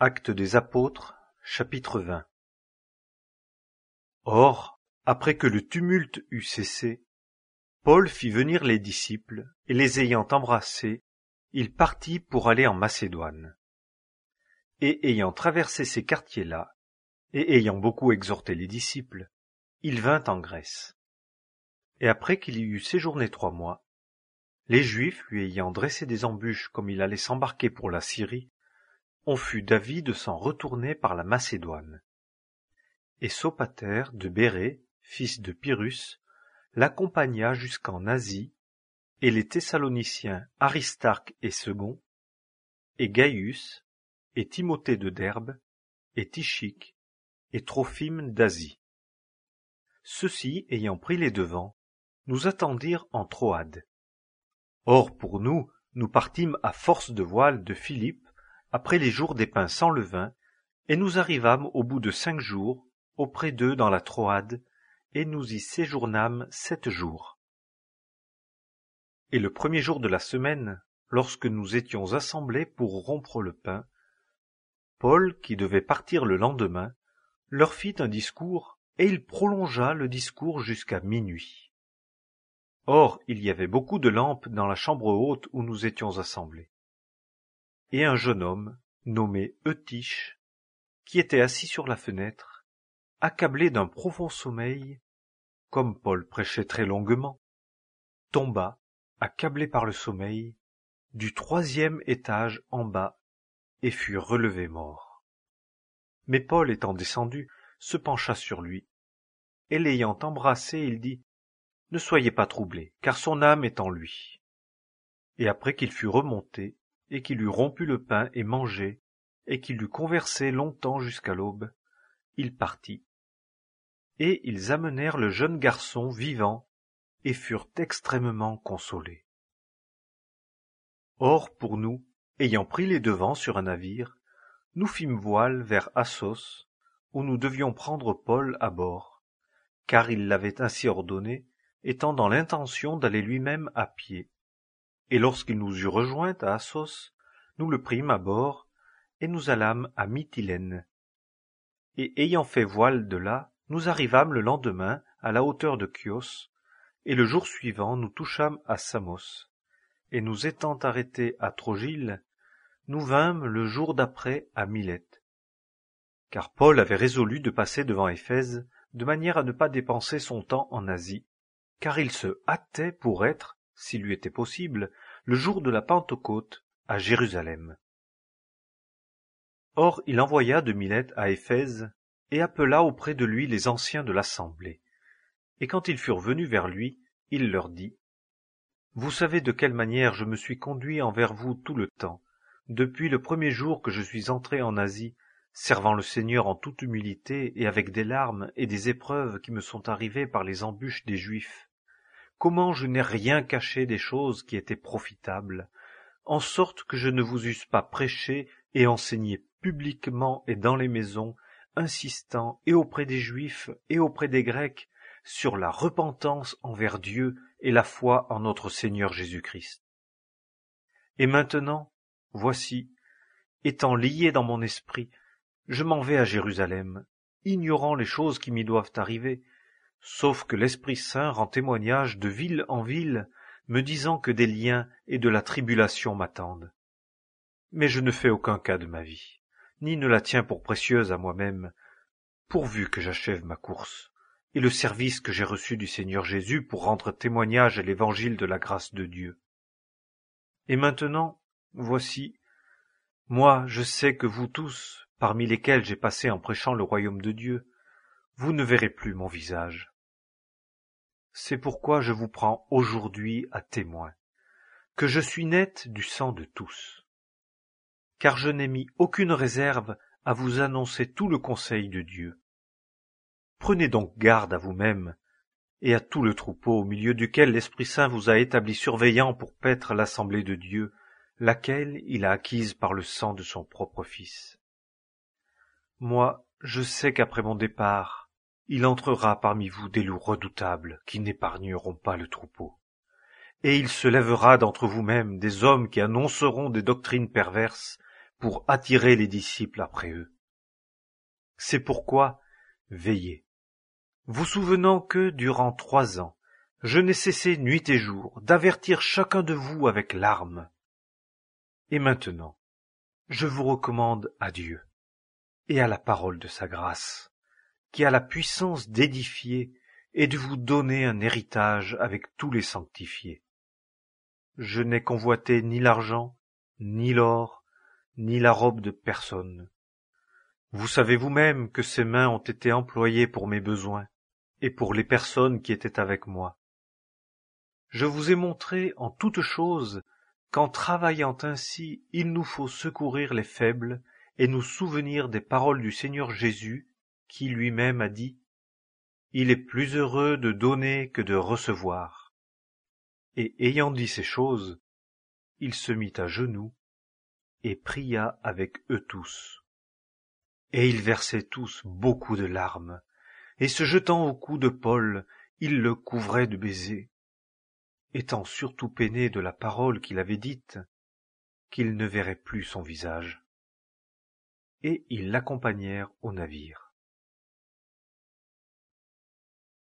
Actes des apôtres, chapitre 20. Or, après que le tumulte eut cessé, Paul fit venir les disciples, et les ayant embrassés, il partit pour aller en Macédoine. Et ayant traversé ces quartiers-là, et ayant beaucoup exhorté les disciples, il vint en Grèce. Et après qu'il y eut séjourné 3 mois, les Juifs lui ayant dressé des embûches comme il allait s'embarquer pour la Syrie, on fut d'avis de s'en retourner par la Macédoine. Et Sopater de Bérée, fils de Pyrrhus, l'accompagna jusqu'en Asie, et les Thessaloniciens Aristarque et Second, et Gaius, et Timothée de Derbe, et Tychique, et Trophime d'Asie. Ceux-ci, ayant pris les devants, nous attendirent en Troade. Or pour nous, nous partîmes à force de voile de Philippe, après les jours des pains sans levain, et nous arrivâmes au bout de 5 jours, auprès d'eux dans la Troade, et nous y séjournâmes 7 jours. Et le premier jour de la semaine, lorsque nous étions assemblés pour rompre le pain, Paul, qui devait partir le lendemain, leur fit un discours, et il prolongea le discours jusqu'à minuit. Or, il y avait beaucoup de lampes dans la chambre haute où nous étions assemblés. Et un jeune homme, nommé Eutyche, qui était assis sur la fenêtre, accablé d'un profond sommeil, comme Paul prêchait très longuement, tomba, accablé par le sommeil, du 3e étage en bas, et fut relevé mort. Mais Paul étant descendu, se pencha sur lui, et l'ayant embrassé, il dit : « Ne soyez pas troublés, car son âme est en lui. » Et après qu'il fut remonté, et qu'il eut rompu le pain et mangé, et qu'il eut conversé longtemps jusqu'à l'aube, il partit. Et ils amenèrent le jeune garçon vivant, et furent extrêmement consolés. Or pour nous, ayant pris les devants sur un navire, nous fîmes voile vers Assos, où nous devions prendre Paul à bord, car il l'avait ainsi ordonné, étant dans l'intention d'aller lui-même à pied. Et lorsqu'il nous eut rejoints à Assos, nous le prîmes à bord, et nous allâmes à Mytilène. Et ayant fait voile de là, nous arrivâmes le lendemain à la hauteur de Chios, et le jour suivant nous touchâmes à Samos. Et nous étant arrêtés à Trogyle, nous vînmes le jour d'après à Milète. Car Paul avait résolu de passer devant Éphèse, de manière à ne pas dépenser son temps en Asie, car il se hâtait pour être, s'il lui était possible, le jour de la Pentecôte à Jérusalem. Or il envoya de Milète à Éphèse, et appela auprès de lui les anciens de l'assemblée. Et quand ils furent venus vers lui, il leur dit : « Vous savez de quelle manière je me suis conduit envers vous tout le temps, depuis le premier jour que je suis entré en Asie, servant le Seigneur en toute humilité et avec des larmes et des épreuves qui me sont arrivées par les embûches des Juifs. Comment je n'ai rien caché des choses qui étaient profitables, en sorte que je ne vous eusse pas prêché et enseigné publiquement et dans les maisons, insistant et auprès des Juifs et auprès des Grecs sur la repentance envers Dieu et la foi en notre Seigneur Jésus-Christ. Et maintenant, voici, étant lié dans mon esprit, je m'en vais à Jérusalem, ignorant les choses qui m'y doivent arriver, sauf que l'Esprit Saint rend témoignage de ville en ville, me disant que des liens et de la tribulation m'attendent. Mais je ne fais aucun cas de ma vie, ni ne la tiens pour précieuse à moi-même, pourvu que j'achève ma course, et le service que j'ai reçu du Seigneur Jésus pour rendre témoignage à l'évangile de la grâce de Dieu. Et maintenant, voici, moi je sais que vous tous, parmi lesquels j'ai passé en prêchant le royaume de Dieu, vous ne verrez plus mon visage. C'est pourquoi je vous prends aujourd'hui à témoin, que je suis net du sang de tous. Car je n'ai mis aucune réserve à vous annoncer tout le conseil de Dieu. Prenez donc garde à vous-même et à tout le troupeau au milieu duquel l'Esprit Saint vous a établi surveillant pour paître l'assemblée de Dieu, laquelle il a acquise par le sang de son propre Fils. Moi, je sais qu'après mon départ, il entrera parmi vous des loups redoutables qui n'épargneront pas le troupeau. Et il se lèvera d'entre vous-mêmes des hommes qui annonceront des doctrines perverses pour attirer les disciples après eux. C'est pourquoi veillez, vous souvenant que, durant 3 ans, je n'ai cessé nuit et jour d'avertir chacun de vous avec larmes. Et maintenant, je vous recommande à Dieu et à la parole de sa grâce, qui a la puissance d'édifier et de vous donner un héritage avec tous les sanctifiés. Je n'ai convoité ni l'argent, ni l'or, ni la robe de personne. Vous savez vous-même que ces mains ont été employées pour mes besoins et pour les personnes qui étaient avec moi. Je vous ai montré en toutes choses qu'en travaillant ainsi, il nous faut secourir les faibles et nous souvenir des paroles du Seigneur Jésus, qui lui-même a dit « Il est plus heureux de donner que de recevoir ». Et ayant dit ces choses, il se mit à genoux et pria avec eux tous. Et ils versaient tous beaucoup de larmes, et se jetant au cou de Paul, ils le couvraient de baisers, étant surtout peinés de la parole qu'il avait dite, qu'ils ne verraient plus son visage. Et ils l'accompagnèrent au navire.